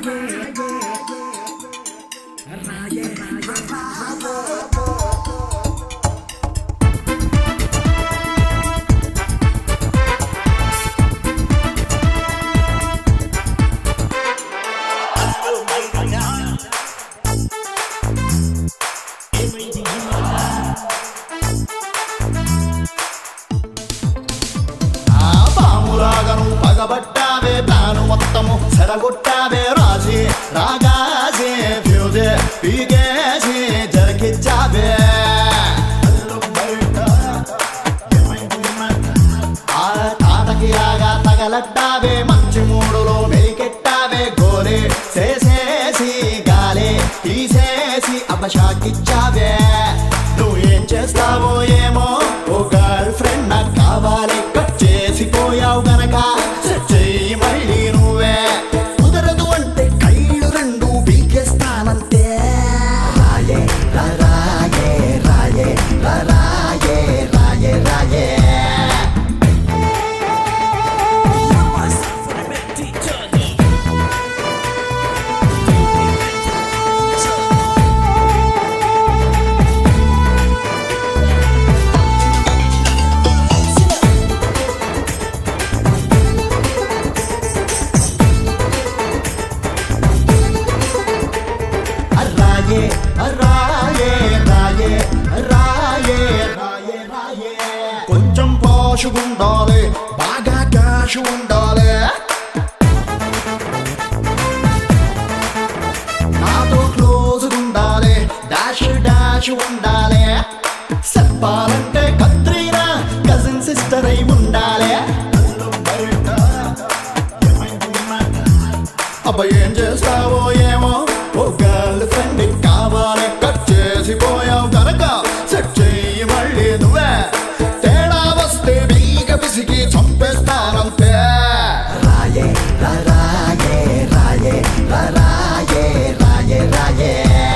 పగబట్టావే తాను మొత్తము చెడగొట్టావే రాజీ రాగాజీ ఫ్యూజే పీకేసి జరికిచ్చావే ఆ తాటకి రాగా తగలట్టావే మంచి మూడులో మెలికెట్టావే గోరే చేసేసి గాలే తీసేసి అపశాకిచ్చావే నువ్వు ఏం చేస్తావో ఏమో ఓ గర్ల్ ఫ్రెండ్ నాకు కావాలి కట్ చేసిపోయావు గనక చెయ్యి మళ్ళీ నువ్వే కుదరదు అంటే కళ్ళు రెండు బీకేస్తానంతే రాయే రాయే రాయే రాయే రాయే రాయే కొంచెం పాషు ఉండాలి బాగా క్యాష్ ఉండాలి నాతో క్లోజ్ ఉండాలి డాష్ డాష్ ఉండాలి చెప్పాలంటే కత్రీనా కజిన్ సిస్టర్ అయి ఉండాలి అబ్బా ఏం చేస్తావో ఏమో ఓ గర్ల్ ఫ్రెండ్ కావాలి కట్ చేసిపోయావు కనుక సెట్ చెయ్యి మళ్ళీ నువ్వే తేడా వస్తే బీగ పిసికి చంపేస్తానంతే రాయే రాయే రాయే రాయే రాయే రాయే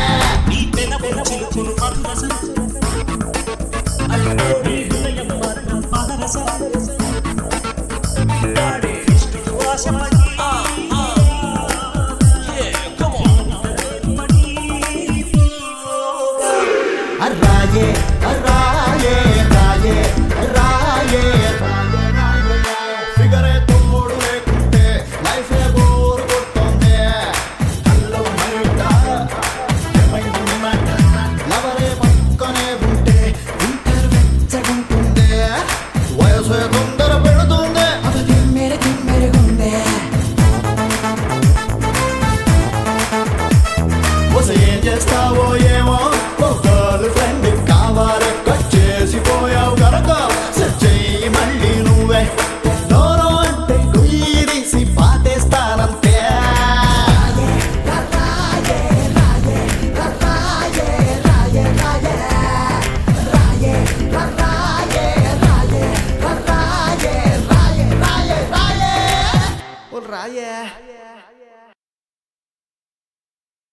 రాయే రాయే రాయే రాయే ఫిగరే తోడు లేకుంటే లైఫే బోర్ కొడుతోంది లవరే పక్కనే ఉంటే ఇంటర్ వెచ్చగుంటుంది వయసు తొందర పెడుతుంది అది తిమ్మెరుగుంది ఏం చేస్తావో ఏమో ఓ గర్ల్ ఫ్రెండ్ కావాలి కట్ చేసిపోయావు కనుక సెట్ చెయ్యి మళ్ళీ నువ్వే నోరో అంటే గుయ్యి తీసి పాటేస్తానంతే రాయే